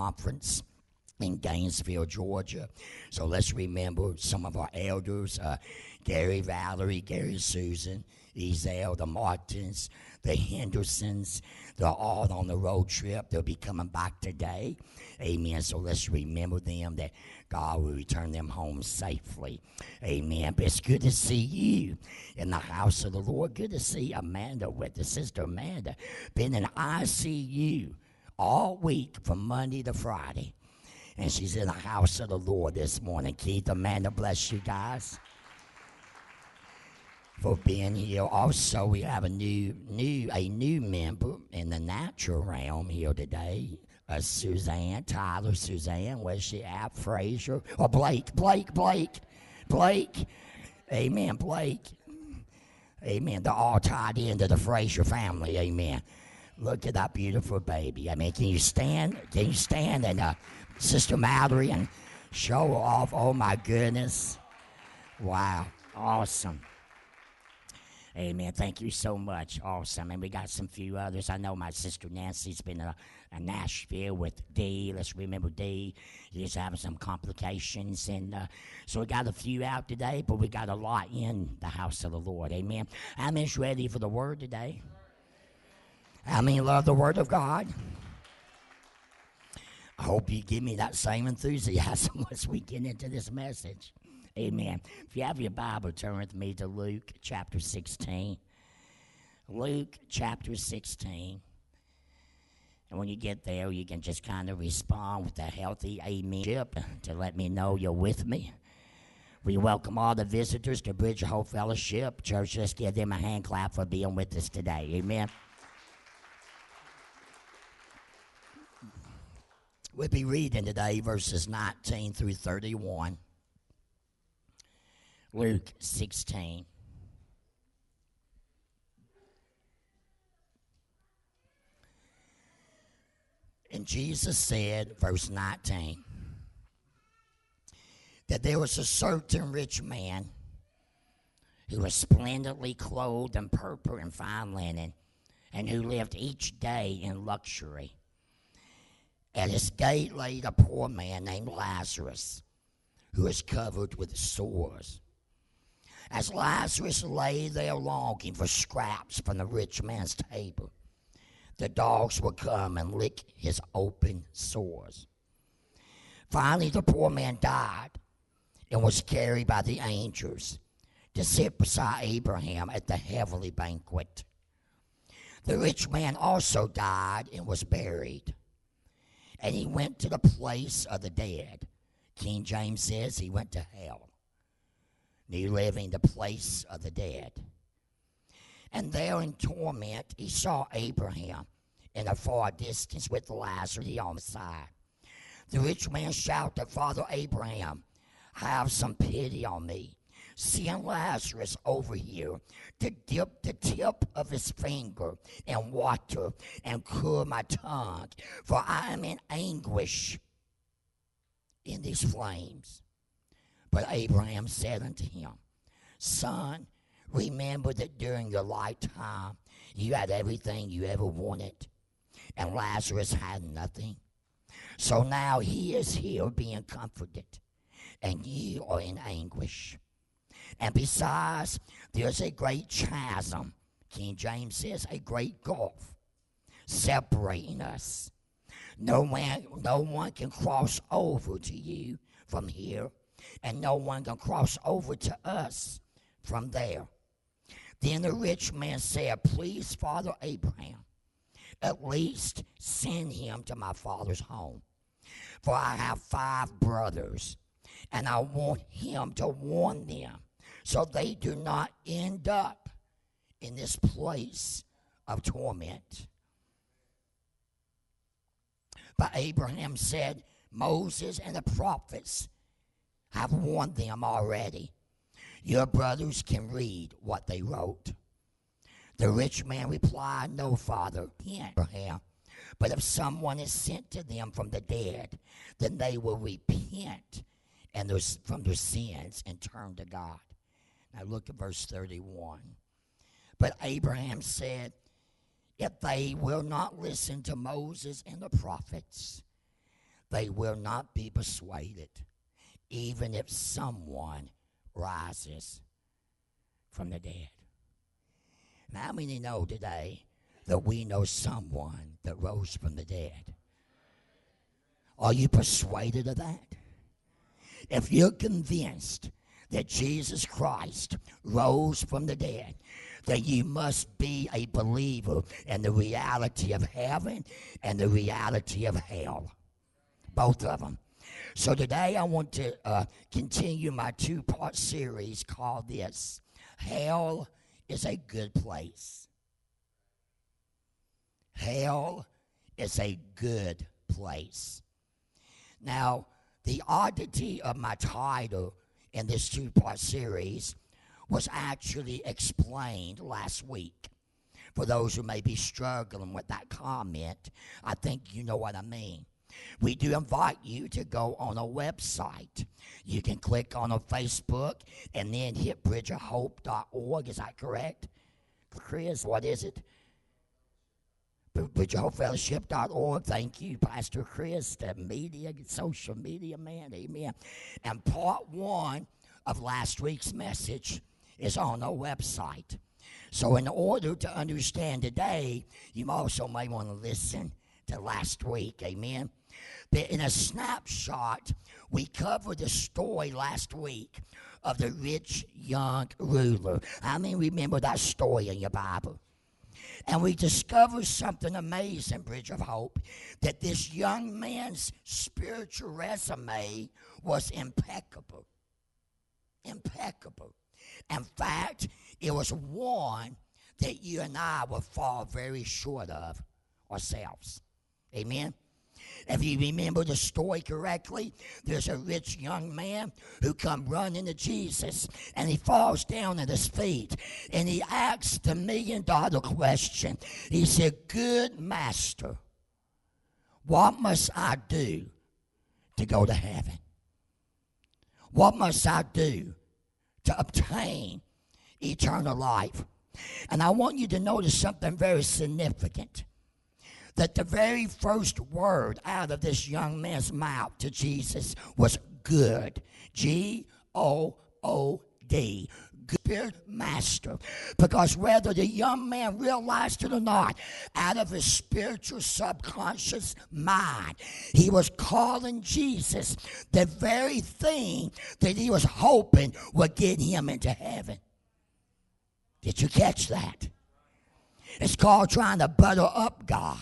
conference in Gainesville, Georgia. So let's remember some of our elders, Gary, Valerie, Gary, Susan, Ezel, the Martins, the Hendersons. They're all on the road trip. They'll be coming back today. Amen. So let's remember them, that God will return them home safely. Amen. But it's good to see you in the house of the Lord. Good to see Amanda with us. Sister Amanda been in ICU all week from Monday to Friday. And she's in the house of the Lord this morning. Keith, Amanda, bless you guys for being here. Also, we have a new member in the natural realm here today. Suzanne, Tyler, Suzanne, where's she at? Frazier, or Blake. Amen, Blake. Amen. They're all tied into the Frazier family. Amen. Look at that beautiful baby. I mean, can you stand and Sister Mallory and show off? Oh my goodness. Wow. Awesome. Amen. Thank you so much. Awesome. And we got some few others. I know my sister Nancy's been in Nashville with Dee. Let's remember Dee. He's having some complications. And so we got a few out today, but we got a lot in the house of the Lord. Amen. How many's ready for the word today? How many love the word of God? I hope you give me that same enthusiasm as we get into this message. Amen. If you have your Bible, turn with me to Luke chapter 16. Luke chapter 16. And when you get there, you can just kind of respond with a healthy amen to let me know you're with me. We welcome all the visitors to Bridge of Hope Fellowship. Church, let's give them a hand clap for being with us today. Amen. We'll be reading today verses 19 through 31. Luke 16. And Jesus said, verse 19, that there was a certain rich man who was splendidly clothed in purple and fine linen, and who lived each day in luxury. At his gate lay a poor man named Lazarus, who was covered with sores. As Lazarus lay there longing for scraps from the rich man's table, the dogs would come and lick his open sores. Finally, the poor man died and was carried by the angels to sit beside Abraham at the heavenly banquet. The rich man also died and was buried. And he went to the place of the dead. King James says he went to hell. New Living, the place of the dead. And there in torment he saw Abraham in a far distance with Lazarus on the side. The rich man shouted, Father Abraham, have some pity on me. Send Lazarus over here to dip the tip of his finger in water and cool my tongue, for I am in anguish in these flames. But Abraham said unto him, Son, remember that during your lifetime you had everything you ever wanted, and Lazarus had nothing. So now he is here being comforted, and you are in anguish. And besides, there's a great chasm, King James says, a great gulf, separating us. No one can cross over to you from here, and no one can cross over to us from there. Then the rich man said, Please, Father Abraham, at least send him to my father's home. For I have 5 brothers, and I want him to warn them, so they do not end up in this place of torment. But Abraham said, Moses and the prophets have warned them already. Your brothers can read what they wrote. The rich man replied, No, Father, Abraham. But if someone is sent to them from the dead, then they will repent from their sins and turn to God. Now look at verse 31. But Abraham said, If they will not listen to Moses and the prophets, they will not be persuaded, even if someone rises from the dead. Now, how many know today that we know someone that rose from the dead? Are you persuaded of that? If you're convinced that Jesus Christ rose from the dead, then you must be a believer in the reality of heaven and the reality of hell. Both of them. So today I want to continue my two-part series called this, Hell is a Good Place. Hell is a good place. Now, the oddity of my title in this two-part series was actually explained last week. For those who may be struggling with that comment, I think you know what I mean. We do invite you to go on a website. You can click on a Facebook and then hit bridgeofhope.org. Is that correct? Chris, what is it? bridgeofhopefellowship.org. Thank you, Pastor Chris, the media, social media man. Amen. And part one of last week's message is on our website. So in order to understand today, you also may want to listen to last week. Amen. But in a snapshot, we covered the story last week of the rich young ruler. I mean, remember that story in your Bible. And we discovered something amazing, Bridge of Hope, that this young man's spiritual resume was impeccable. Impeccable. In fact, it was one that you and I will fall very short of ourselves. Amen? If you remember the story correctly, there's a rich young man who come running to Jesus, and he falls down at his feet, and he asks the $1 million question. He said, "Good master, what must I do to go to heaven? What must I do to obtain eternal life?" And I want you to notice something very significant. That the very first word out of this young man's mouth to Jesus was good. G-O-O-D. Good master. Because whether the young man realized it or not, out of his spiritual subconscious mind, he was calling Jesus the very thing that he was hoping would get him into heaven. Did you catch that? It's called trying to butter up God.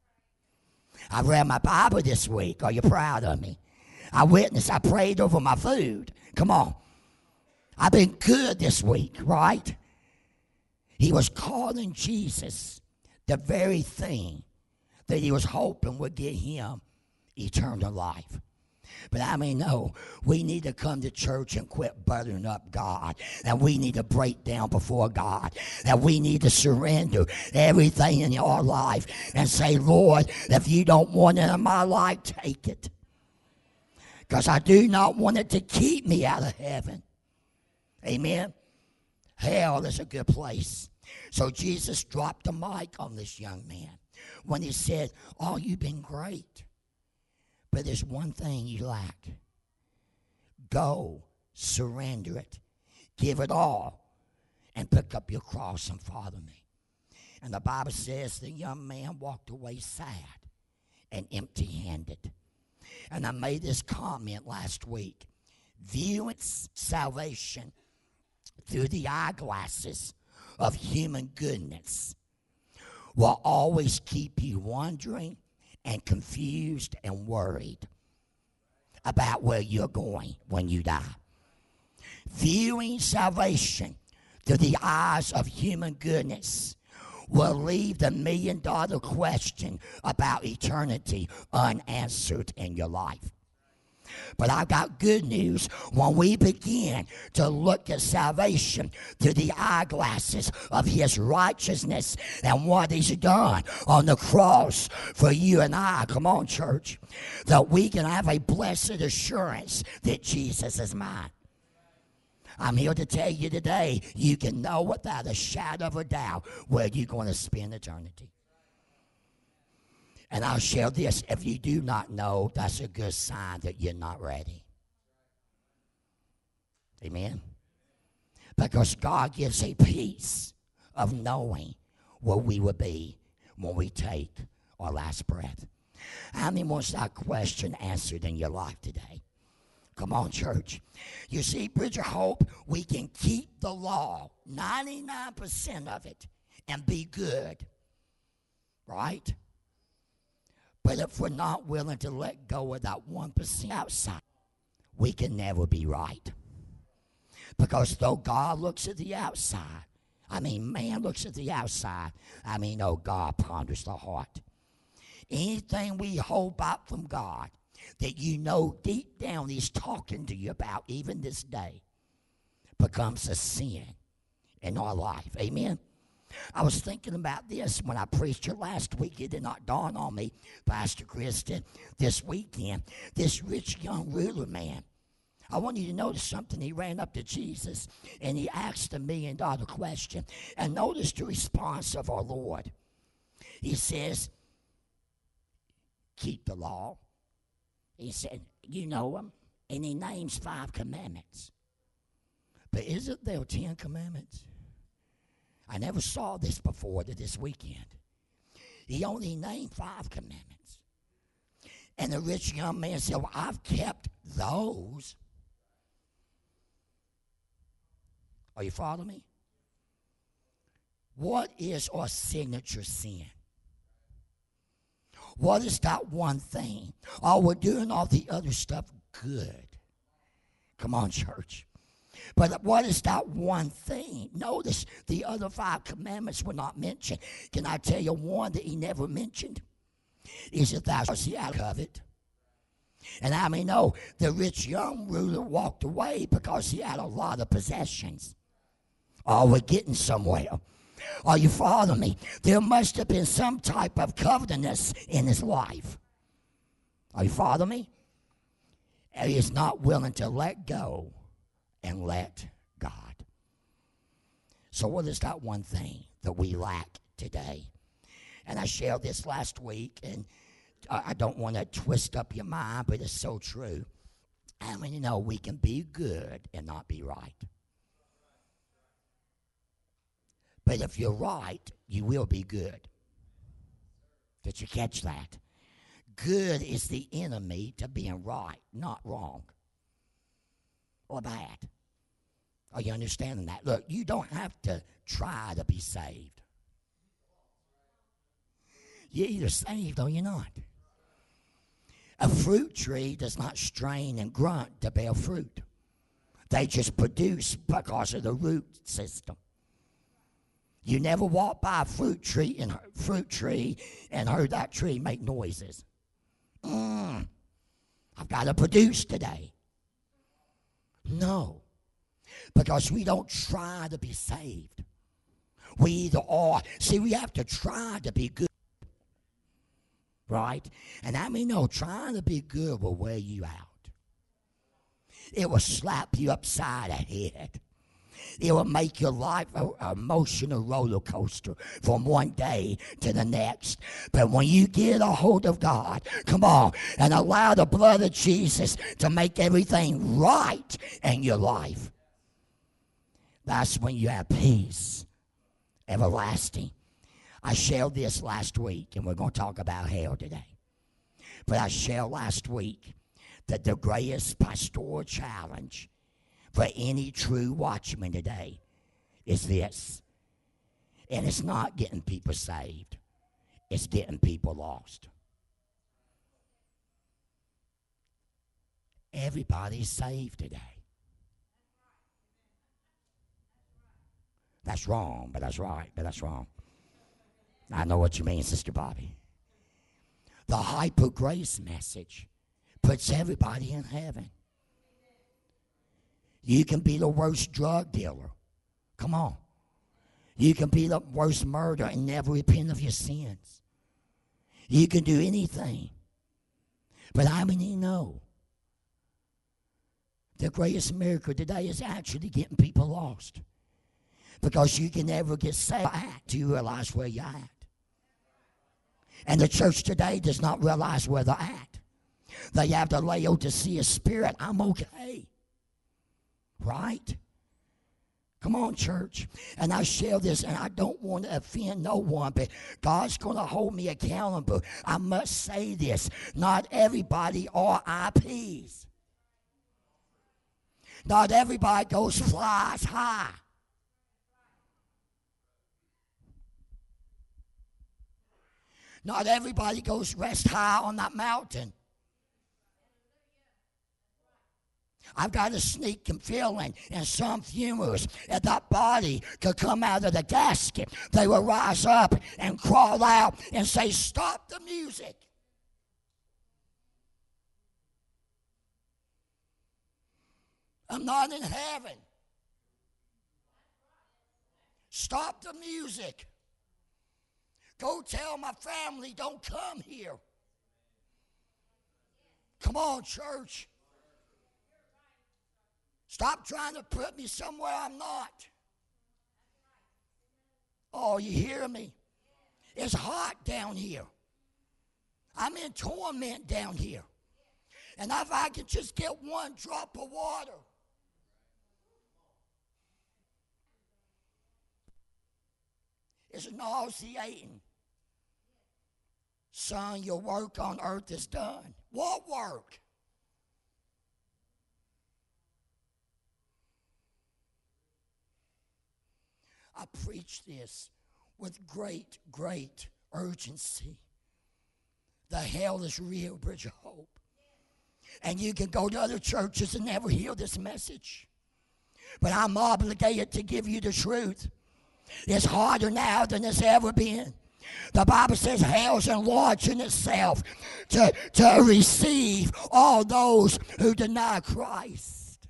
I read my Bible this week. Are you proud of me? I witnessed. I prayed over my food. Come on. I've been good this week, right? He was calling Jesus the very thing that he was hoping would get him eternal life. But I mean, no, we need to come to church and quit buttering up God. And we need to break down before God. And we need to surrender everything in our life and say, "Lord, if you don't want it in my life, take it. Because I do not want it to keep me out of heaven." Amen. Hell is a good place. So Jesus dropped the mic on this young man when he said, "Oh, you've been great. But there's one thing you lack. Go, surrender it, give it all, and pick up your cross and follow me." And the Bible says the young man walked away sad and empty-handed. And I made this comment last week. Viewing salvation through the eyeglasses of human goodness will always keep you wondering and confused and worried about where you're going when you die. Viewing salvation through the eyes of human goodness will leave the $1 million question about eternity unanswered in your life. But I've got good news. When we begin to look at salvation through the eyeglasses of his righteousness and what he's done on the cross for you and I, come on, church, that we can have a blessed assurance that Jesus is mine. I'm here to tell you today, you can know without a shadow of a doubt where you're going to spend eternity. And I'll share this. If you do not know, that's a good sign that you're not ready. Amen? Because God gives a peace of knowing where we will be when we take our last breath. How many wants that question answered in your life today? Come on, church. You see, Bridge of Hope, we can keep the law, 99% of it, and be good. Right? But if we're not willing to let go of that 1% outside, we can never be right. Because though God looks at the outside, man looks at the outside, God ponders the heart. Anything we hold back from God that you know deep down He's talking to you about even this day becomes a sin in our life. Amen? I was thinking about this when I preached here last week. It did not dawn on me, Pastor Kristen, this weekend. This rich young ruler man, I want you to notice something. He ran up to Jesus and he asked $1 million question. And notice the response of our Lord. He says, keep the law. He said, you know them. And he names 5 commandments. But isn't there 10 commandments? I never saw this before to this weekend. He only named 5 commandments. And the rich young man said, well, I've kept those. Are you following me? What is our signature sin? What is that one thing? Oh, we're doing all the other stuff good. Come on, church. But what is that one thing? Notice the other 5 commandments were not mentioned. Can I tell you one that he never mentioned? Is that thou shalt see out of it. And I mean, no, the rich young ruler walked away because he had a lot of possessions. Oh, we're getting somewhere. Are you following me? There must have been some type of covetousness in his life. Are you following me? And he is not willing to let go and let God. So what is that one thing that we lack today? And I shared this last week, and I don't want to twist up your mind, but it's so true. I mean, you know, we can be good and not be right. But if you're right, you will be good. Did you catch that? Good is the enemy to being right, not wrong or bad. Are you understanding that? Look, you don't have to try to be saved. You're either saved or you're not. A fruit tree does not strain and grunt to bear fruit. They just produce because of the root system. You never walk by a fruit tree and heard that tree make noises. I've got to produce today. No, because we don't try to be saved. We either are. See, we have to try to be good. Right? And I mean, no, trying to be good will wear you out. It will slap you upside the head. It will make your life an emotional roller coaster from one day to the next. But when you get a hold of God, come on, and allow the blood of Jesus to make everything right in your life, that's when you have peace, everlasting. I shared this last week, and we're going to talk about hell today. But I shared last week that the greatest pastoral challenge for any true watchman today is this. And it's not getting people saved. It's getting people lost. Everybody's saved today. That's wrong, but that's right, but that's wrong. I know what you mean, Sister Bobby. The hyper grace message puts everybody in heaven. You can be the worst drug dealer. Come on. You can be the worst murderer and never repent of your sins. You can do anything. But how many know the greatest miracle today is actually getting people lost? Because you can never get saved till you realize where you're at. And the church today does not realize where they're at. They have the Laodicea spirit. I'm okay. Right? Come on, church. And I share this, and I don't want to offend no one, but God's going to hold me accountable. I must say this. Not everybody are IPs. Not everybody flies high. Not everybody goes rest high on that mountain. I've got a sneaking feeling in some funerals that that body could come out of the casket. They will rise up and crawl out and say, "Stop the music." I'm not in heaven. Stop the music. Go tell my family don't come here. Come on, church. Stop trying to put me somewhere I'm not. Oh, you hear me? It's hot down here. I'm in torment down here. And if I could just get one drop of water. It's nauseating. Son, your work on earth is done. What work? I preach this with great, great urgency. The hell is real, Bridge of Hope. And you can go to other churches and never hear this message. But I'm obligated to give you the truth. It's harder now than it's ever been. The Bible says hell's enlarging itself to receive all those who deny Christ.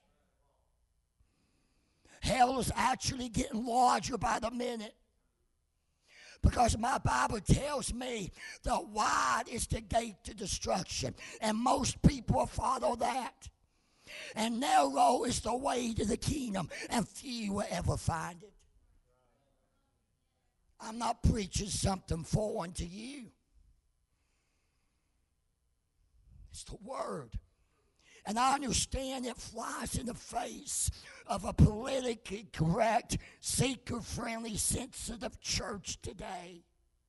Hell is actually getting larger by the minute. Because my Bible tells me that wide is the gate to destruction. And most people follow that. And narrow is the way to the kingdom. And few will ever find it. I'm not preaching something foreign to you. It's the word. And I understand it flies in the face of a politically correct, seeker-friendly, sensitive church today.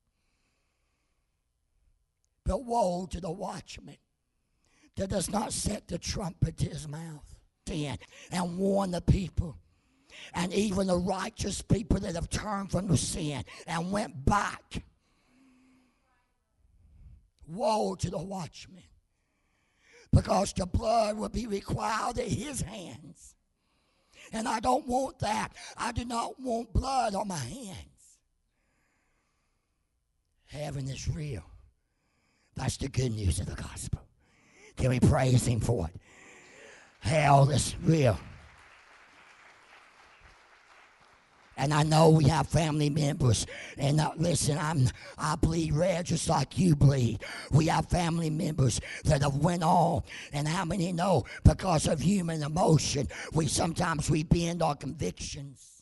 But woe to the watchman that does not set the trumpet to his mouth and warn the people. And even the righteous people that have turned from the sin and went back. Woe to the watchman. Because the blood will be required at his hands. And I don't want that. I do not want blood on my hands. Heaven is real. That's the good news of the gospel. Can we praise him for it? Hell is real. And I know we have family members. And listen, I bleed red just like you bleed. We have family members that have went on. And how many know because of human emotion, sometimes we bend our convictions.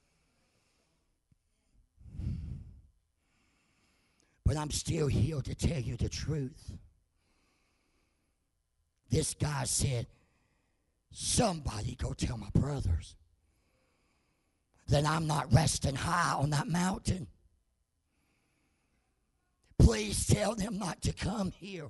But I'm still here to tell you the truth. This guy said, somebody go tell my brothers that I'm not resting high on that mountain. Please tell them not to come here.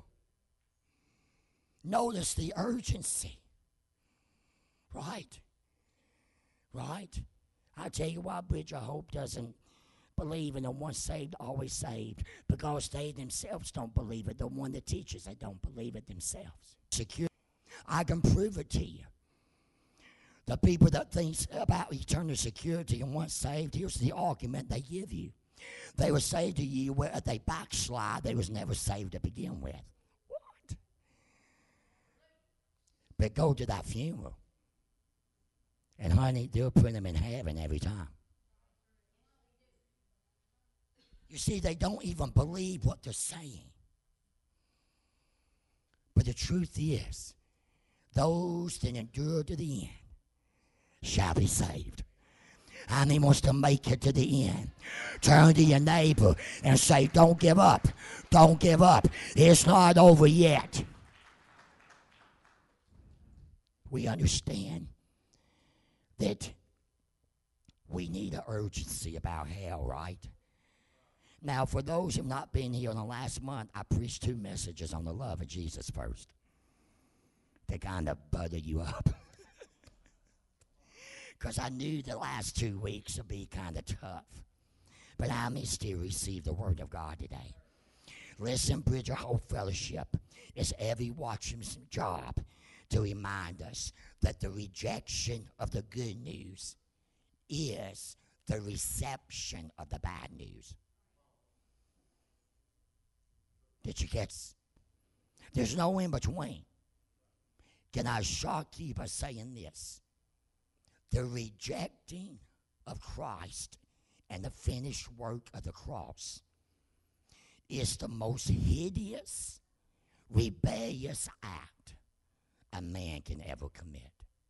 Notice the urgency. Right? Right? I tell you why Bridge of Hope doesn't believe in the once saved, always saved. Because they themselves don't believe it. The one that teaches, they don't believe it themselves. Secure. I can prove it to you. The people that think about eternal security and once saved, here's the argument they give you. They will say to you, well, if they backslide, they was never saved to begin with. What? But go to that funeral. And honey, they'll put them in heaven every time. You see, they don't even believe what they're saying. But the truth is, those that endure to the end shall be saved. How many wants to make it to the end? Turn to your neighbor and say, don't give up. Don't give up. It's not over yet. We understand that we need an urgency about hell, right? Now, for those who have not been here in the last month, I preached 2 messages on the love of Jesus first to kind of butter you up. Because I knew the last 2 weeks would be kind of tough. But I may still receive the word of God today. Listen, Bridger Hope Fellowship, it's every watchman's job to remind us that the rejection of the good news is the reception of the bad news. Did you get? There's no in between. Can I shock you by saying this? The rejecting of Christ and the finished work of the cross is the most hideous, rebellious act a man can ever commit.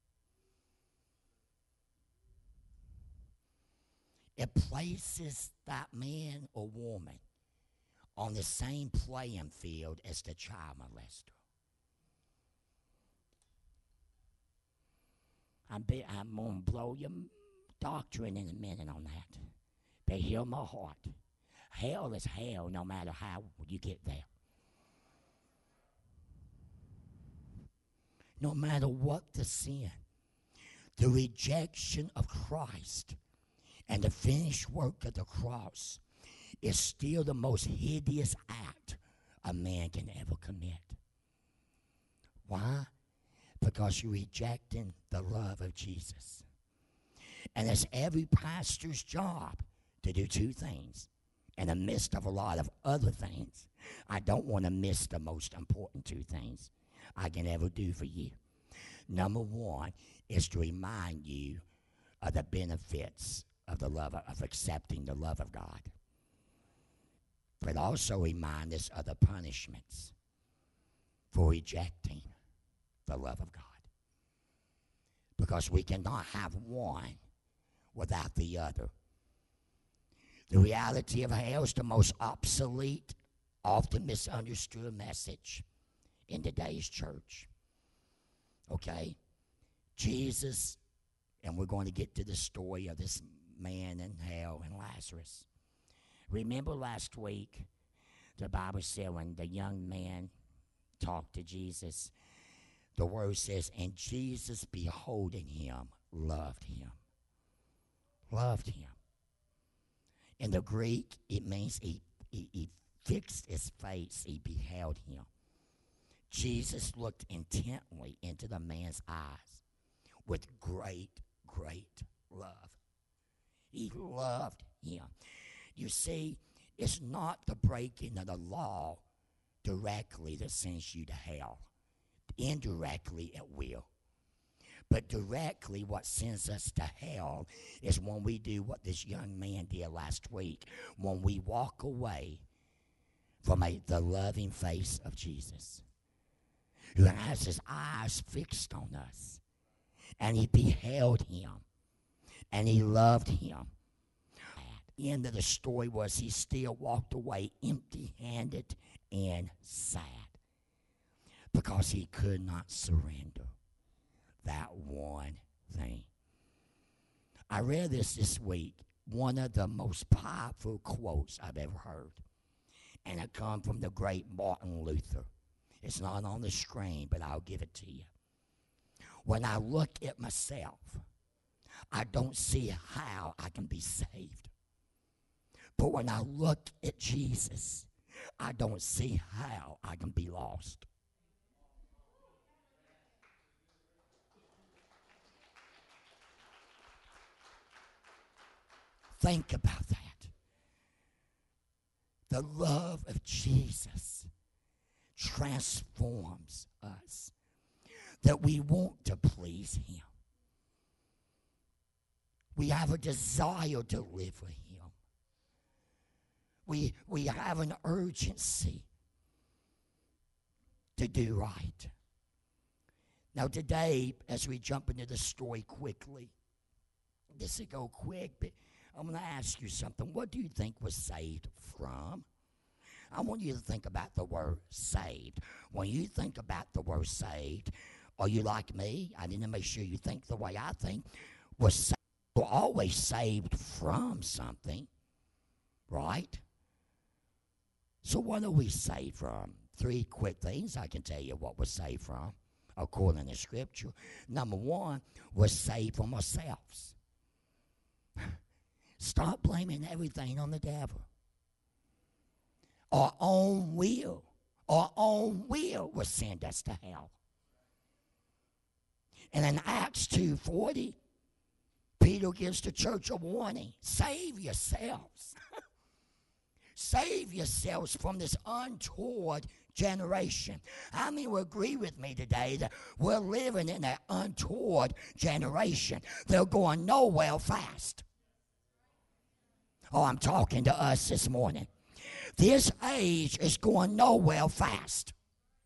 It places that man or woman on the same playing field as the child molester. I'm going to blow your doctrine in a minute on that. But hear my heart. Hell is hell no matter how you get there. No matter what the sin, the rejection of Christ and the finished work of the cross is still the most hideous act a man can ever commit. Why? Because you're rejecting the love of Jesus. And it's every pastor's job to do 2 things. In the midst of a lot of other things, I don't want to miss the most important 2 things I can ever do for you. Number 1 is to remind you of the benefits of the love of accepting the love of God. But also remind us of the punishments for rejecting the love of God. Because we cannot have one without the other. The reality of hell is the most obsolete, often misunderstood message in today's church. Okay? Jesus, and we're going to get to the story of this man in hell and Lazarus. Remember last week, the Bible said when the young man talked to Jesus, the word says, and Jesus, beholding him, loved him. Loved him. In the Greek, it means he fixed his face, he beheld him. Jesus looked intently into the man's eyes with great, great love. He loved him. You see, it's not the breaking of the law directly that sends you to hell. Indirectly, it will. But directly, what sends us to hell is when we do what this young man did last week, when we walk away from the loving face of Jesus, who has his eyes fixed on us, and he beheld him, and he loved him. The end of the story was he still walked away empty-handed and sad, because he could not surrender that one thing. I read this week, one of the most powerful quotes I've ever heard. And it comes from the great Martin Luther. It's not on the screen, but I'll give it to you. When I look at myself, I don't see how I can be saved. But when I look at Jesus, I don't see how I can be lost. Think about that. The love of Jesus transforms us, that we want to please him. We have a desire to live for him. We have an urgency to do right. Now today, as we jump into the story quickly, This will go quick, but I'm going to ask you something. What do you think was saved from? I want you to think about the word saved. When you think about the word saved, are you like me? I need to make sure you think the way I think. Was saved. We're always saved from something, right? So what are we saved from? 3 quick things I can tell you what we're saved from, according to Scripture. Number 1, we're saved from ourselves. Stop blaming everything on the devil. Our own will will send us to hell. And in Acts 2:40, Peter gives the church a warning. Save yourselves. Save yourselves from this untoward generation. How many will agree with me today that we're living in an untoward generation? They're going nowhere fast. Oh, I'm talking to us this morning. This age is going nowhere fast.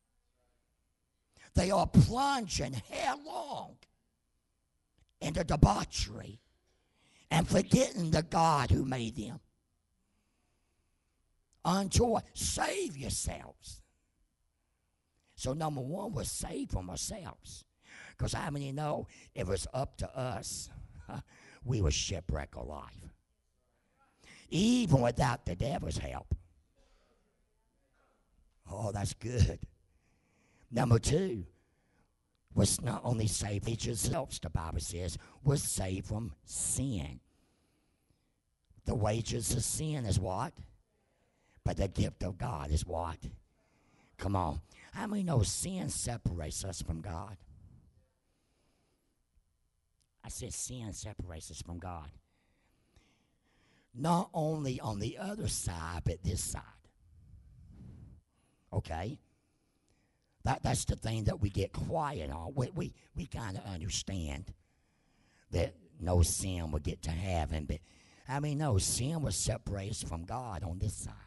They are plunging headlong into debauchery and forgetting the God who made them. Untoward. Save yourselves. So number 1, we're saved from ourselves. Because how many know if it's up to us, we would shipwreck our life. Even without the devil's help. Oh, that's good. Number 2, was not only saved yourselves, the Bible says, was saved from sin. The wages of sin is what? But the gift of God is what? Come on. How many know sin separates us from God? I said sin separates us from God. Not only on the other side, but this side. Okay? That's the thing that we get quiet on. We kind of understand that no sin will get to heaven, but I mean, no, sin will separate us from God on this side.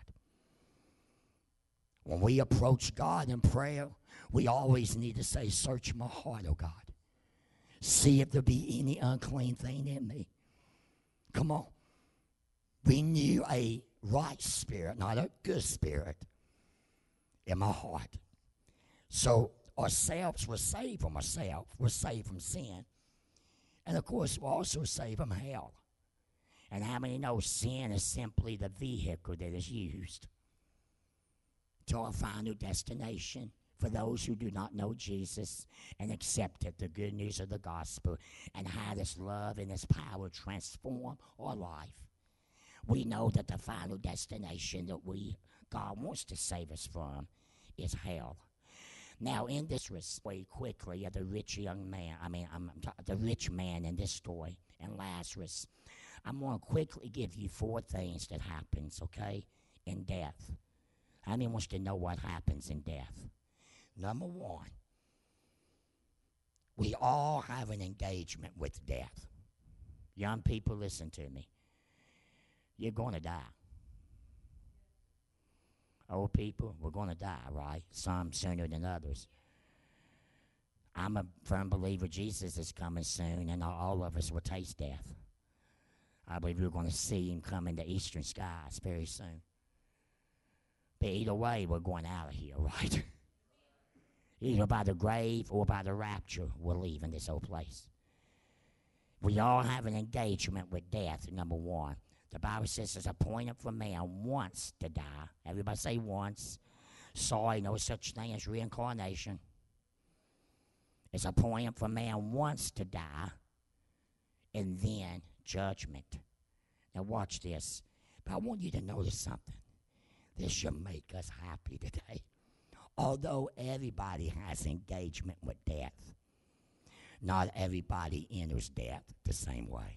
When we approach God in prayer, we always need to say, search my heart, oh God. See if there be any unclean thing in me. Come on. Renew a right spirit, not a good spirit, in my heart. So ourselves, we're saved from ourselves. We're saved from sin. And of course, we're also saved from hell. And how many know sin is simply the vehicle that is used to our final destination for those who do not know Jesus and accepted the good news of the gospel and how this love and this power transform our life. We know that the final destination that God wants to save us from is hell. Now, in this way, quickly, the rich young man, the rich man in this story, and Lazarus, I'm going to quickly give you 4 things that happens, okay, in death. How many wants to know what happens in death? Number 1, we all have an engagement with death. Young people, listen to me. You're going to die. Old people, we're going to die, right? Some sooner than others. I'm a firm believer Jesus is coming soon, and all of us will taste death. I believe we're going to see him come in the eastern skies very soon. But either way, we're going out of here, right? Either by the grave or by the rapture, we're leaving this old place. We all have an engagement with death, number 1. The Bible says it's appointed for man once to die. Everybody say once. Sorry, no such thing as reincarnation. It's appointed for man once to die, and then judgment. Now watch this. But I want you to notice something. This should make us happy today. Although everybody has engagement with death, not everybody enters death the same way.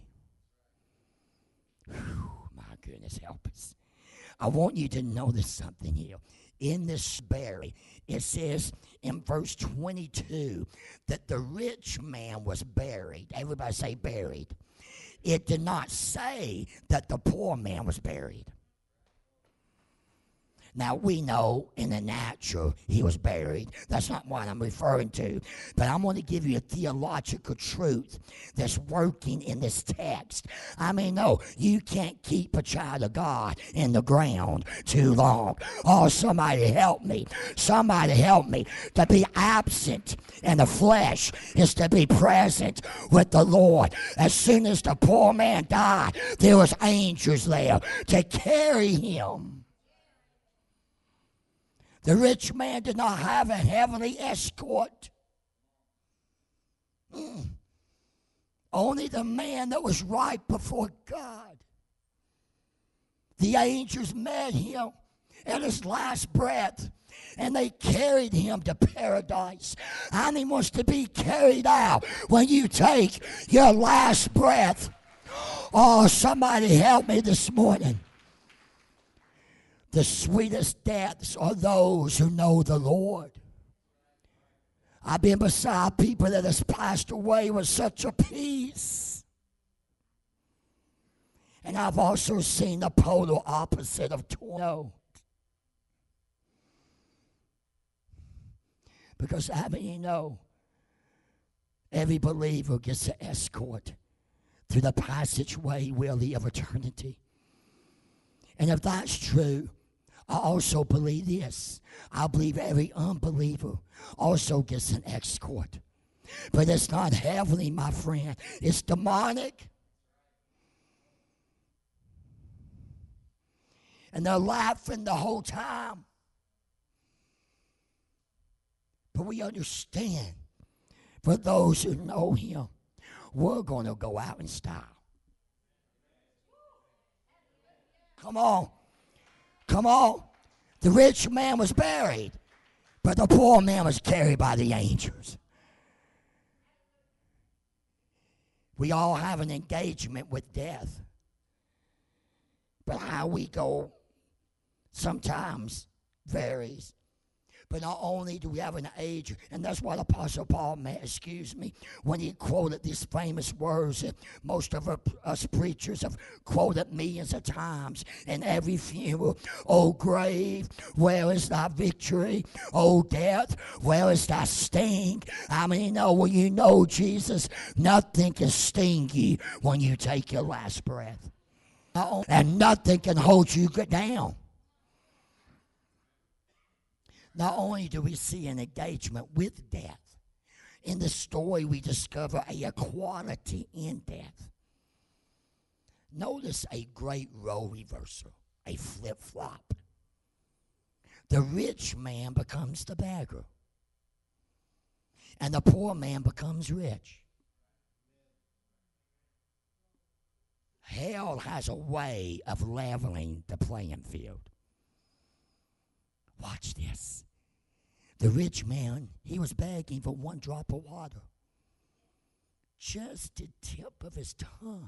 Whew, my goodness, help us. I want you to notice something here. In this burial, it says in verse 22 that the rich man was buried. Everybody say buried. It did not say that the poor man was buried. Now, we know in the natural he was buried. That's not what I'm referring to. But I'm going to give you a theological truth that's working in this text. I mean, no, you can't keep a child of God in the ground too long. Oh, somebody help me. Somebody help me. To be absent in the flesh is to be present with the Lord. As soon as the poor man died, there was angels there to carry him. The rich man did not have a heavenly escort. Only the man that was right before God. The angels met him at his last breath, and they carried him to paradise. And he wants to be carried out when you take your last breath. Oh, somebody help me this morning. The sweetest deaths are those who know the Lord. I've been beside people that has passed away with such a peace. And I've also seen the polar opposite of torment. Because how many you know, every believer gets an escort through the passageway really of eternity. And if that's true, I also believe this. I believe every unbeliever also gets an escort. But it's not heavenly, my friend. It's demonic. And they're laughing the whole time. But we understand, for those who know him, we're going to go out in style. Come on. Come on. The rich man was buried, but the poor man was carried by the angels. We all have an engagement with death. But how we go sometimes varies. But not only do we have an age, and that's what Apostle Paul when he quoted these famous words that most of us preachers have quoted millions of times in every funeral. O grave, where is thy victory? O death, where is thy sting? I mean, when you know Jesus, nothing can sting you when you take your last breath. And nothing can hold you down. Not only do we see an engagement with death, in the story we discover a equality in death. Notice a great role reversal, a flip-flop. The rich man becomes the beggar, and the poor man becomes rich. Hell has a way of leveling the playing field. Watch this. The rich man, he was begging for one drop of water. Just the tip of his tongue.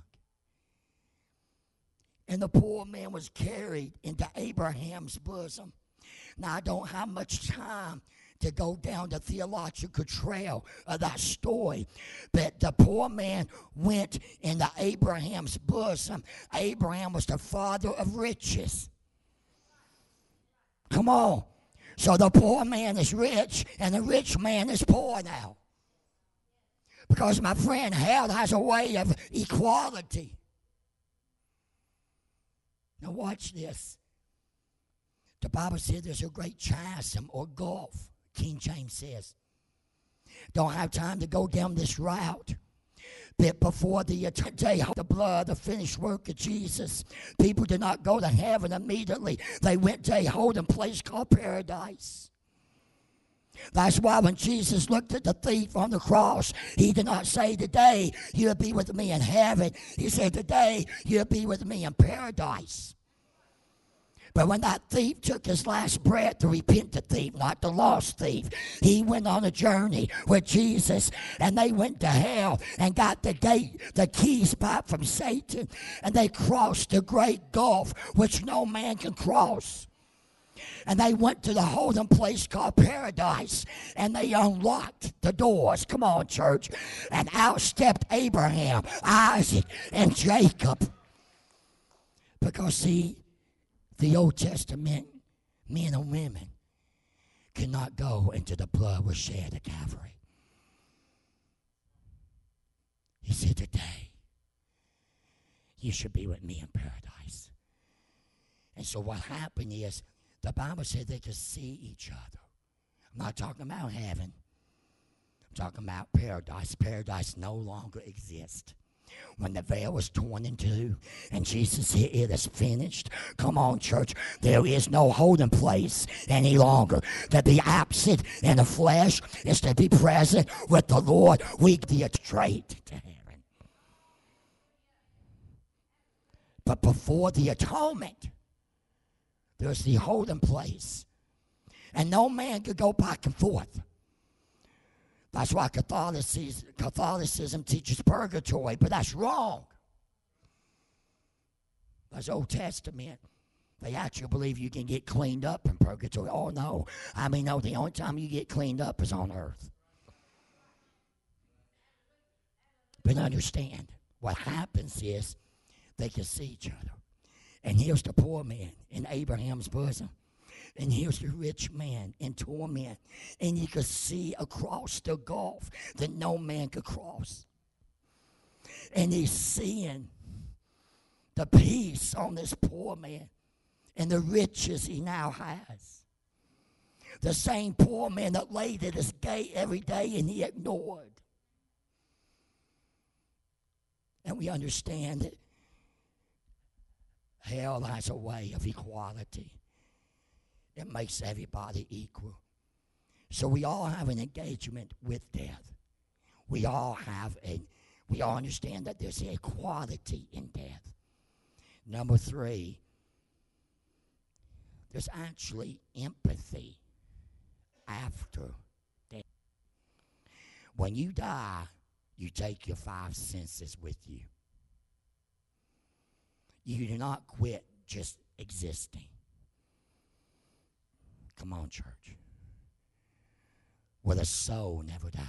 And the poor man was carried into Abraham's bosom. Now, I don't have much time to go down the theological trail of that story. But the poor man went into Abraham's bosom. Abraham was the father of riches. Come on. So the poor man is rich and the rich man is poor now. Because, my friend, hell has a way of equality. Now watch this. The Bible says there's a great chasm or gulf, King James says. Don't have time to go down this route. But before the day of the blood, the finished work of Jesus, people did not go to heaven immediately. They went to a holding place called paradise. That's why when Jesus looked at the thief on the cross, he did not say, today you'll be with me in heaven. He said, today you'll be with me in paradise. But when that thief took his last breath, the repentant thief, not the lost thief, he went on a journey with Jesus, and they went to hell and got the keys back from Satan, and they crossed the great gulf which no man can cross. And they went to the holding place called paradise, and they unlocked the doors. Come on, church. And out stepped Abraham, Isaac, and Jacob. Because, see, the Old Testament men and women cannot go into the blood was shed at Calvary. He said, today, you should be with me in paradise. And so what happened is, the Bible said they could see each other. I'm not talking about heaven. I'm talking about paradise. Paradise no longer exists. When the veil was torn in two and Jesus said, it is finished. Come on, church. There is no holding place any longer. To be absent in the flesh is to be present with the Lord. We get straight to heaven. But before the atonement, there's the holding place. And no man could go back and forth. That's why Catholicism teaches purgatory, but that's wrong. That's Old Testament. They actually believe you can get cleaned up in purgatory. Oh, no. No, the only time you get cleaned up is on earth. But understand, what happens is they can see each other. And here's the poor man in Abraham's bosom. And here's the rich man in torment. And you could see across the gulf that no man could cross. And he's seeing the peace on this poor man and the riches he now has. The same poor man that laid at his gate every day and he ignored. And we understand that hell has a way of equality. It makes everybody equal. So we all have an engagement with death. We all understand that there's equality in death. Number 3, there's actually empathy after death. When you die, you take your 5 senses with you. You do not quit just existing. Come on, church. Where the soul never dies.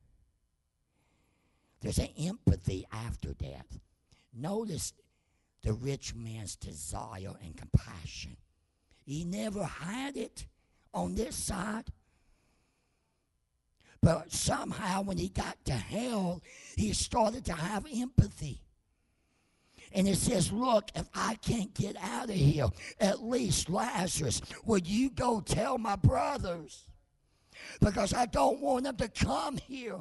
There's an empathy after death. Notice the rich man's desire and compassion. He never had it on this side. But somehow when he got to hell, he started to have empathy. And it says, look, if I can't get out of here, at least Lazarus, would you go tell my brothers? Because I don't want them to come here.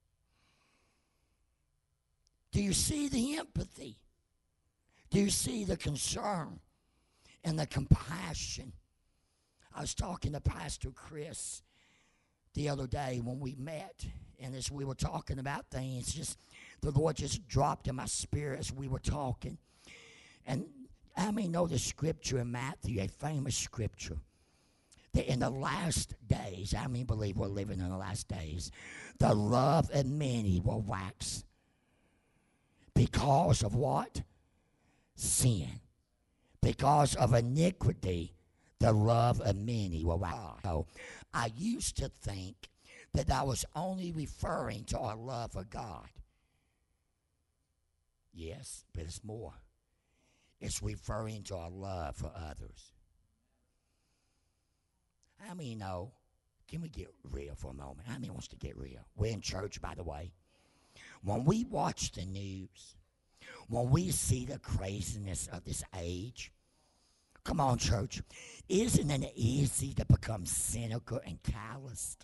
Do you see the empathy? Do you see the concern and the compassion? I was talking to Pastor Chris the other day when we met, and as we were talking about things, the Lord just dropped in my spirit as we were talking. And I know the scripture in Matthew, a famous scripture, that in the last days, believe we're living in the last days, the love of many will wax. Because of what? Sin. Because of iniquity, the love of many will wax. So I used to think that I was only referring to our love for God. Yes, but it's more. It's referring to our love for others. How many know? Can we get real for a moment? How many wants to get real? We're in church, by the way. When we watch the news, when we see the craziness of this age, come on, church, isn't it easy to become cynical and calloused?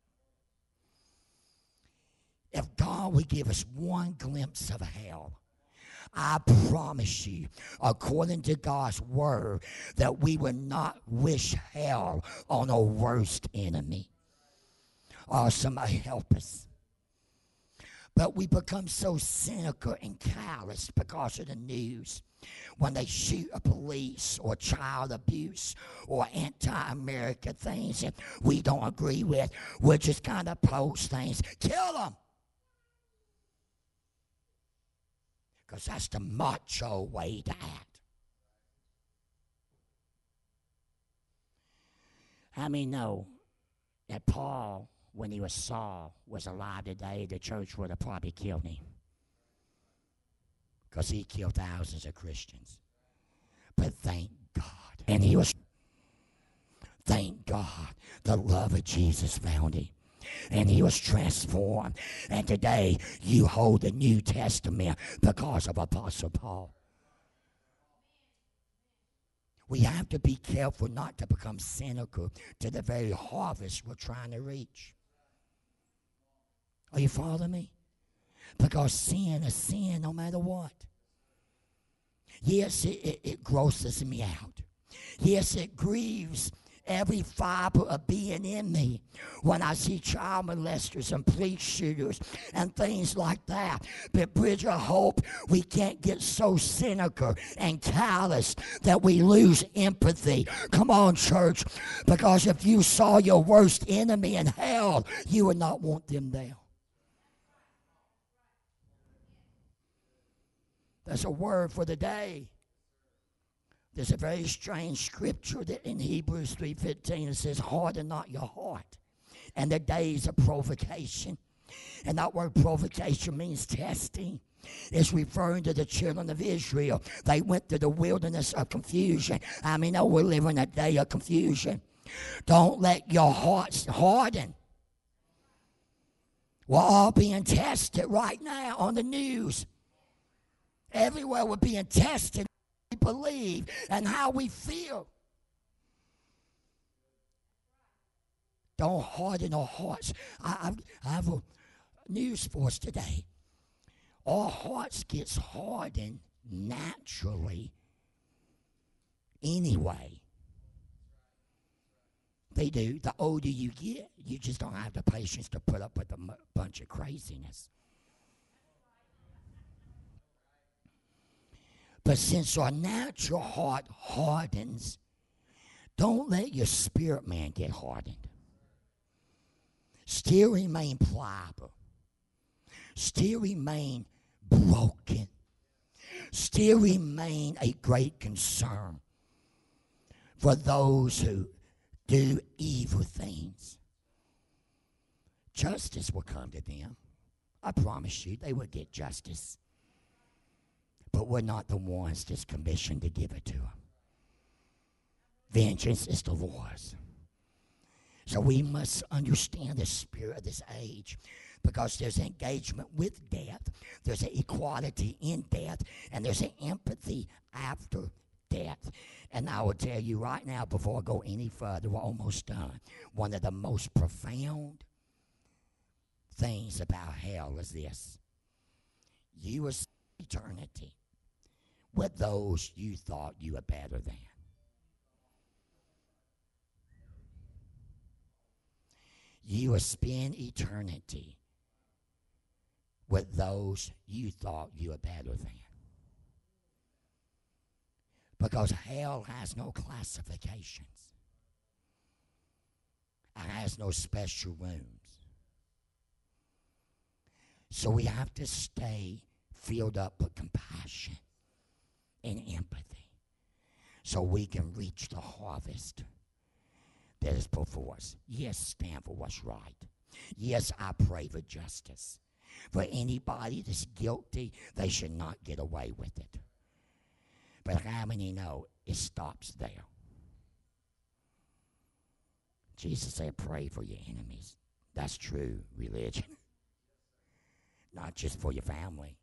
If God would give us one glimpse of hell, I promise you, according to God's word, that we would not wish hell on our worst enemy. Oh, somebody help us. But we become so cynical and callous because of the news. When they shoot a police or child abuse or anti-America things that we don't agree with, we'll just kind of post things. Kill them. Because that's the macho way to act. How many know that Paul, when he was Saul, was alive today, the church would have probably killed him? Because he killed thousands of Christians. But thank God. And he was. Thank God the love of Jesus found him. And he was transformed. And today you hold the New Testament because of Apostle Paul. We have to be careful not to become cynical to the very harvest we're trying to reach. Are you following me? Because sin is sin no matter what. Yes, it grosses me out. Yes, it grieves every fiber of being in me when I see child molesters and police shooters and things like that. But Bridge of Hope, we can't get so cynical and callous that we lose empathy. Come on, church, because if you saw your worst enemy in hell, you would not want them there. That's a word for the day. There's a very strange scripture that in Hebrews 3:15 it says, harden not your heart and the days of provocation. And that word provocation means testing. It's referring to the children of Israel. They went through the wilderness of confusion. I mean, we're living a day of confusion. Don't let your hearts harden. We're all being tested right now on the news. Everywhere we're being tested. We believe and how we feel. Don't harden our hearts. I have a news for us today. Our hearts gets hardened naturally anyway. They do. The older you get, you just don't have the patience to put up with a bunch of craziness. But since our natural heart hardens, don't let your spirit man get hardened. Still remain pliable. Still remain broken. Still remain a great concern for those who do evil things. Justice will come to them. I promise you, they will get justice. But we're not the ones that's commissioned to give it to them. Vengeance is the Lord's. So we must understand the spirit of this age, because there's engagement with death, there's an equality in death, and there's an empathy after death. And I will tell you right now, before I go any further, we're almost done. One of the most profound things about hell is this: you will spend eternity with those you thought you were better than. You will spend eternity with those you thought you were better than. Because hell has no classifications. It has no special rooms. So we have to stay filled up with compassion and empathy so we can reach the harvest that is before us. Yes, stand for what's right. Yes, I pray for justice. For anybody that's guilty, they should not get away with it. But how many know it stops there? Jesus said, pray for your enemies. That's true religion. Not just for your family.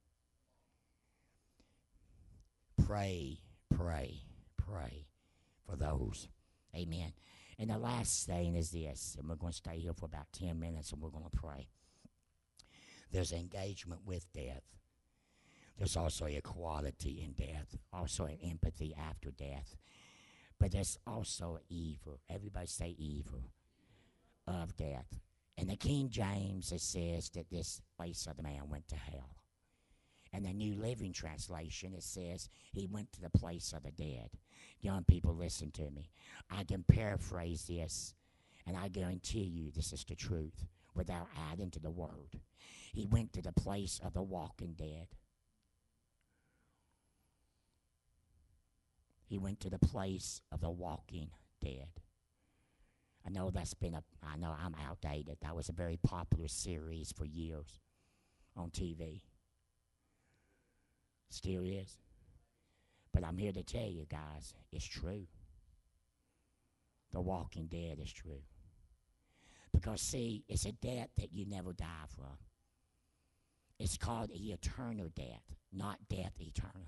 Pray, pray, pray for those. Amen. And the last thing is this, and we're going to stay here for about 10 minutes and we're going to pray. There's engagement with death. There's also equality in death, also an empathy after death. But there's also evil. Everybody say evil of death. In the King James, it says that this place of the man went to hell. And the New Living Translation, it says he went to the place of the dead. Young people, listen to me. I can paraphrase this, and I guarantee you this is the truth without adding to the word. He went to the place of the walking dead. He went to the place of the walking dead. I know I know I'm outdated. That was a very popular series for years on TV. Still is. But I'm here to tell you guys, it's true. The Walking Dead is true. Because, see, it's a death that you never die from. It's called eternal death, not death eternal.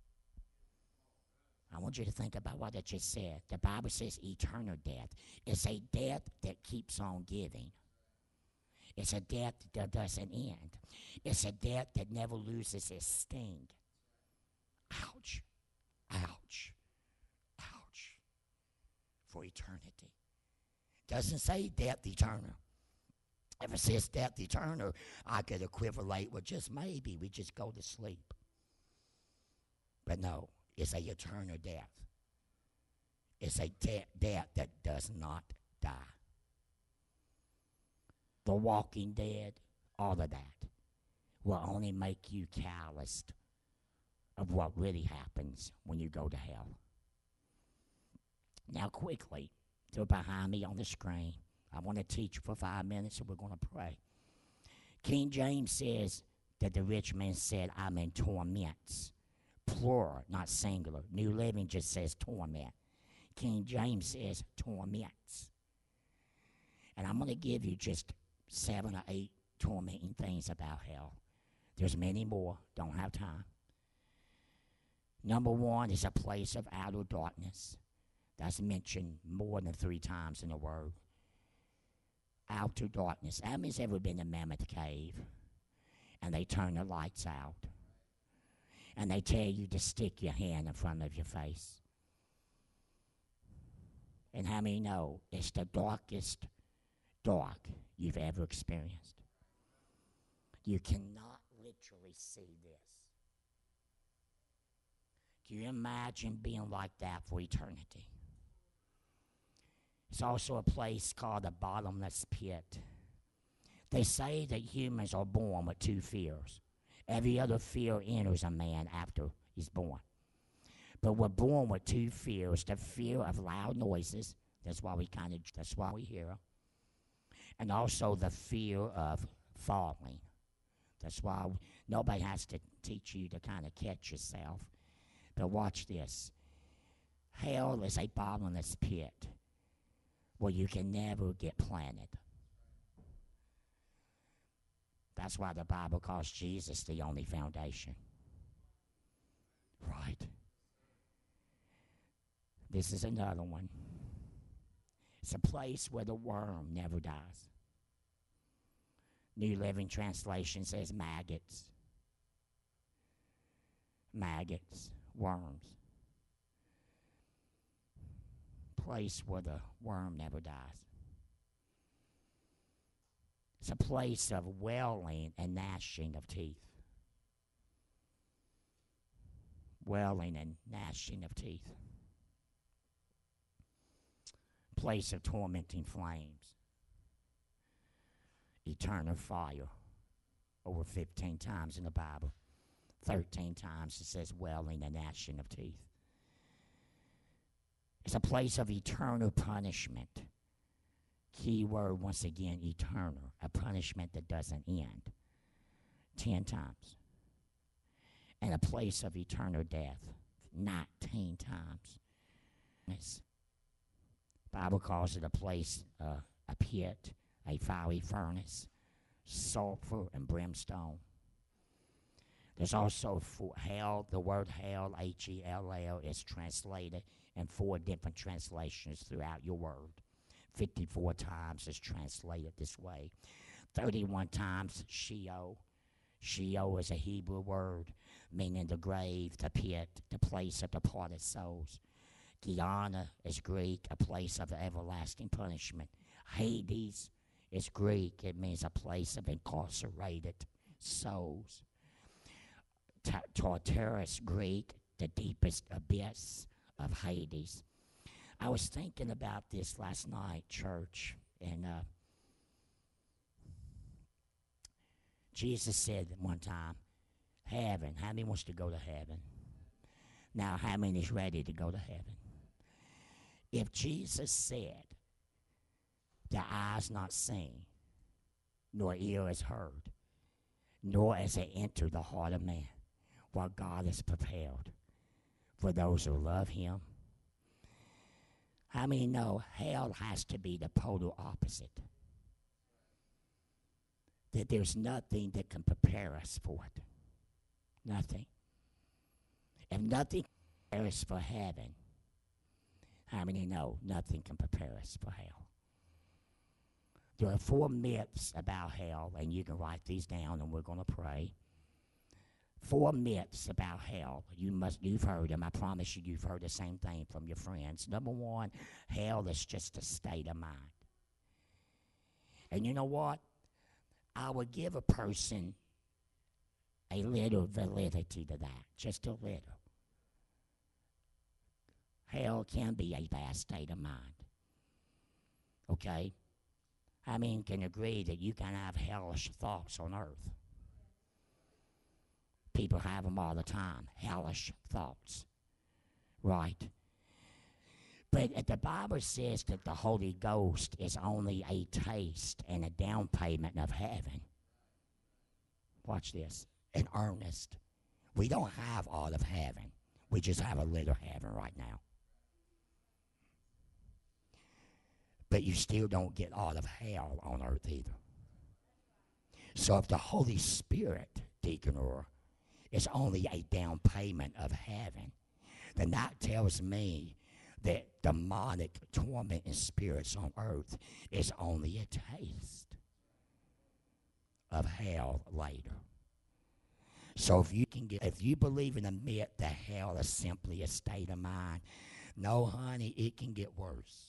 I want you to think about what I just said. The Bible says eternal death. It's a death that keeps on giving. It's a death that doesn't end. It's a death that never loses its sting. Ouch. Ouch. Ouch. For eternity. Doesn't say death eternal. If it says death eternal, I could equivalate with just maybe we just go to sleep. But no, it's a eternal death. It's a death that does not die. The Walking Dead, all of that, will only make you calloused of what really happens when you go to hell. Now quickly, to behind me on the screen, I want to teach for 5 minutes and we're going to pray. King James says that the rich man said, I'm in torments. Plural, not singular. New Living just says torment. King James says torments. And I'm going to give you just 7 or 8 tormenting things about hell. There's many more. Don't have time. Number 1 is a place of outer darkness. That's mentioned more than 3 times in the Word. Outer darkness. How many's ever been to Mammoth Cave and they turn the lights out and they tell you to stick your hand in front of your face? And how many know it's the darkest dark you've ever experienced? You cannot literally see this. Can you imagine being like that for eternity? It's also a place called the bottomless pit. They say that humans are born with 2 fears. Every other fear enters a man after he's born. But we're born with 2 fears. The fear of loud noises. That's why we hear them. And also the fear of falling. That's why nobody has to teach you to kind of catch yourself. But watch this. Hell is a bottomless pit where you can never get planted. That's why the Bible calls Jesus the only foundation. Right? This is another one. It's a place where the worm never dies. New Living Translation says maggots. Maggots, worms. Place where the worm never dies. It's a place of wailing and gnashing of teeth. Wailing and gnashing of teeth. Place of tormenting flames. Eternal fire. Over 15 times in the Bible. 13 times it says wailing and gnashing of teeth. It's a place of eternal punishment. Key word, once again, eternal. A punishment that doesn't end. 10 times. And a place of eternal death. 19 times. The Bible calls it a place, a pit, a fiery furnace, sulfur and brimstone. There's also hell. The word hell, H-E-L-L, is translated in 4 different translations throughout your word. 54 times is translated this way. 31 times Sheol. Sheol is a Hebrew word meaning the grave, the pit, the place of departed souls. Gehenna is Greek, a place of everlasting punishment. Hades is Greek. It means a place of incarcerated souls. Tartarus, Greek, the deepest abyss of Hades. I was thinking about this last night, church, and Jesus said one time, heaven, how many wants to go to heaven? Now, how many is ready to go to heaven? If Jesus said, the eye's not seen, nor ear is heard, nor has it entered the heart of man, what God has prepared for those who love him, How many know hell has to be the polar opposite? That there's nothing that can prepare us for it. Nothing. If nothing prepares us for heaven, how many know nothing can prepare us for hell? There are 4 myths about hell, and you can write these down, and we're going to pray. 4 myths about hell. You've heard them. I promise you've heard the same thing from your friends. Number 1, hell is just a state of mind. And you know what? I would give a person a little validity to that, just a little. Hell can be a bad state of mind. Okay? I mean, can agree that you can have hellish thoughts on earth. People have them all the time, hellish thoughts. Right? But the Bible says that the Holy Ghost is only a taste and a down payment of heaven. Watch this. An earnest. We don't have all of heaven. We just have a little heaven right now. But you still don't get all of hell on earth either. So if the Holy Spirit, Deacon Orr, is only a down payment of heaven, then that tells me that demonic tormenting spirits on earth is only a taste of hell later. So if you believe in the myth that hell is simply a state of mind, no, honey, it can get worse.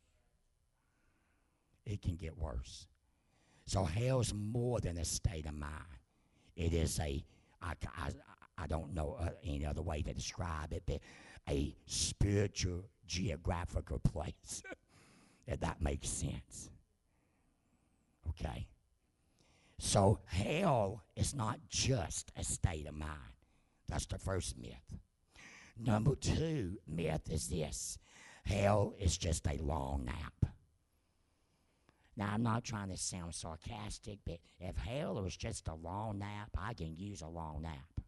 It can get worse. So hell's more than a state of mind. It is I don't know any other way to describe it, but a spiritual geographical place, if that makes sense. Okay? So hell is not just a state of mind. That's the first myth. Number 2 myth is this. Hell is just a long nap. Now, I'm not trying to sound sarcastic, but if hell was just a long nap, I can use a long nap.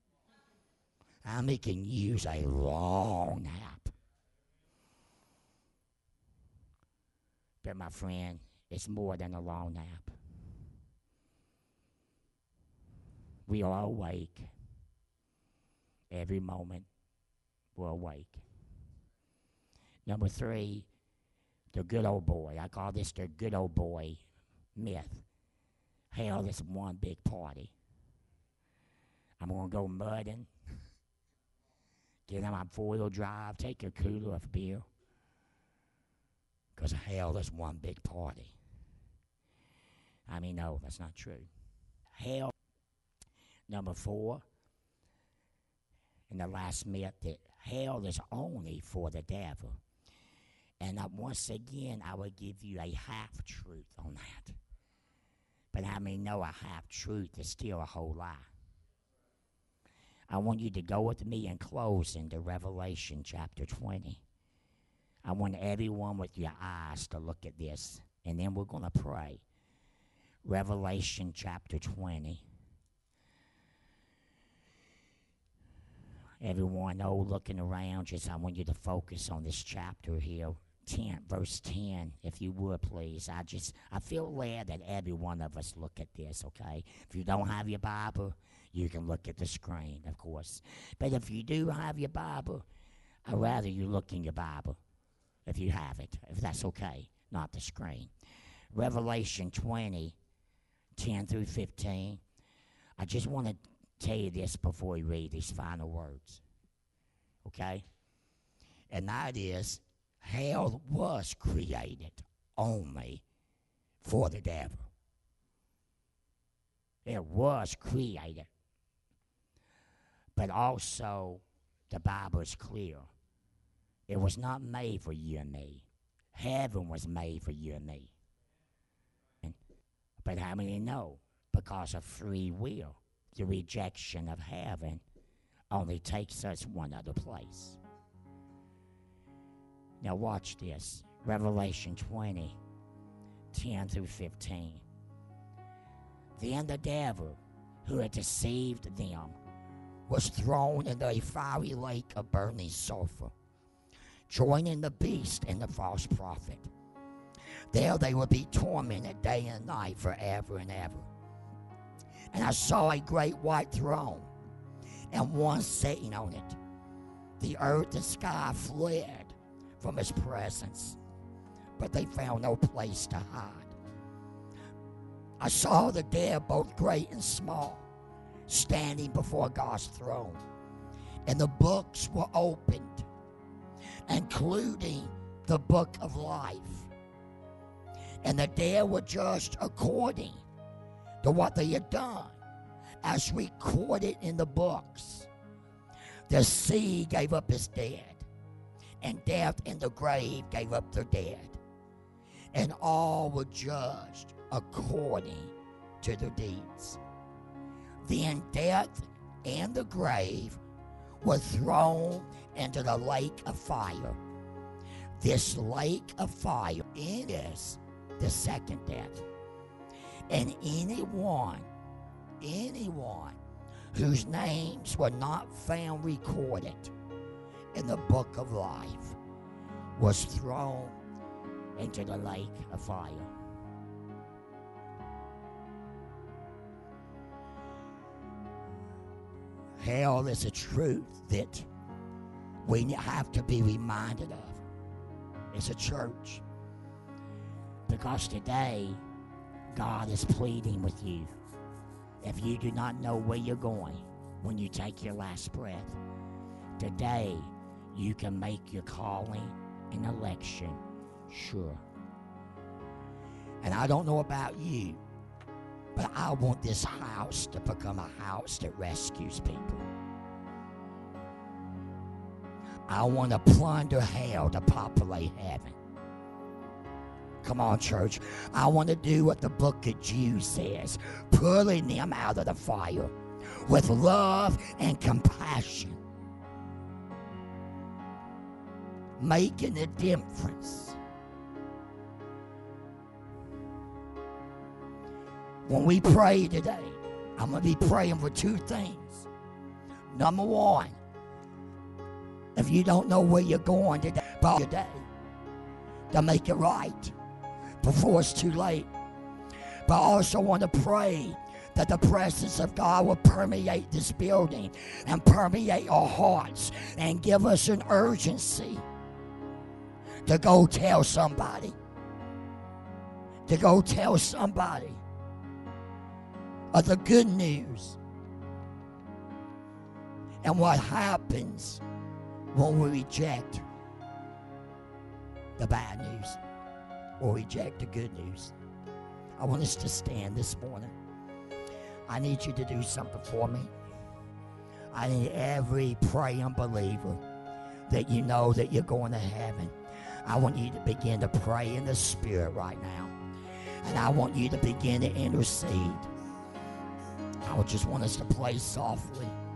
I mean, can use a long nap. But my friend, it's more than a long nap. We are awake. Every moment we're awake. Number 3, the good old boy. I call this the good old boy myth. Hell is one big party. I'm going to go mudding. Get on my 4-wheel drive. Take a cooler of beer. Because hell is one big party. I mean, no, that's not true. Hell, number 4, and the last myth, that hell is only for the devil. And once again, I will give you a half-truth on that. But I mean, no, a half-truth is still a whole lie. I want you to go with me in closing to Revelation chapter 20. I want everyone with your eyes to look at this, and then we're going to pray. Revelation chapter 20. Everyone, looking around, just I want you to focus on this chapter here. Verse 10, if you would, please. I feel glad that every one of us look at this, okay? If you don't have your Bible, you can look at the screen, of course. But if you do have your Bible, I'd rather you look in your Bible, if you have it, if that's okay, not the screen. Revelation 20, 10 through 15. I just want to tell you this before we read these final words, okay? And that is, hell was created only for the devil. It was created. But also, the Bible is clear. It was not made for you and me. Heaven was made for you and me. But how many know? Because of free will, the rejection of heaven only takes us one other place. Now watch this. Revelation 20, 10 through 15. Then the devil, who had deceived them, was thrown into a fiery lake of burning sulfur. joining the beast and the false prophet. There they will be tormented day and night forever and ever. And I saw a great white throne, and one sitting on it. The earth and sky fled from his presence, but they found no place to hide. I saw the dead, both great and small, standing before God's throne. And the books were opened, including the book of life. And the dead were judged according to what they had done, as recorded in the books. The sea gave up its dead, and death and the grave gave up their dead. And all were judged according to their deeds. Then death and the grave were thrown into the lake of fire. This lake of fire is the second death. And anyone whose names were not found recorded in the book of life was thrown into the lake of fire. Hell is a truth that we have to be reminded of as a church. Because today, God is pleading with you. If you do not know where you're going when you take your last breath, today you can make your calling and election sure. And I don't know about you, but I want this house to become a house that rescues people. I want to plunder hell to populate heaven. Come on, church. I want to do what the book of Jude says, pulling them out of the fire with love and compassion, making a difference. When we pray today, I'm going to be praying for two things. Number one, if you don't know where you're going today, to make it right before it's too late. But I also want to pray that the presence of God will permeate this building and permeate our hearts and give us an urgency to go tell somebody. To go tell somebody of the good news and what happens when we reject the bad news or reject the good news. I want us to stand this morning. I need you to do something for me. I need every praying believer that you know that you're going to heaven. I want you to begin to pray in the Spirit right now. And I want you to begin to intercede. I just want us to play softly.